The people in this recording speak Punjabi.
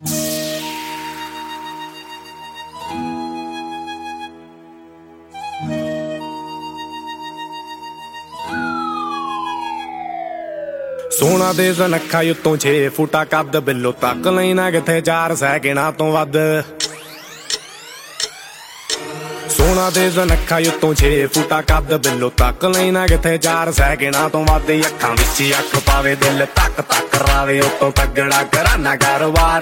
ਸੋਹਣਾ ਦੇ ਜ਼ਨਖਾ ਉੱਤੋਂ 6 ਫੁੱਟਾ ਕੱਦ ਬਿੱਲੋ ਤੱਕ ਲੈਣਾ ਕਿੱਥੇ 4 ਸੈਕਿੰਡਾਂ ਤੋਂ ਵੱਧ ਸੋਹਣਾ ਦੇ ਜ਼ਨਖਾ ਉੱਤੋਂ 6 ਫੁੱਟਾ ਕੱਦ ਬਿੱਲੋ ਤੱਕ ਲੈਣਾ ਕਿੱਥੇ 4 ਸੈਕਿੰਡਾਂ ਤੋਂ ਵੱਧ ਅੱਖਾਂ ਵਿੱਚ ਅੱਖ ਪਾਵੇ ਦਿਲ ਤੱਕ ਤੱਕ ਰਾਵੇ ਉੱਤੋਂ ਤਗੜਾ ਕਰਾਨਾ ਕਾਰੋਬਾਰ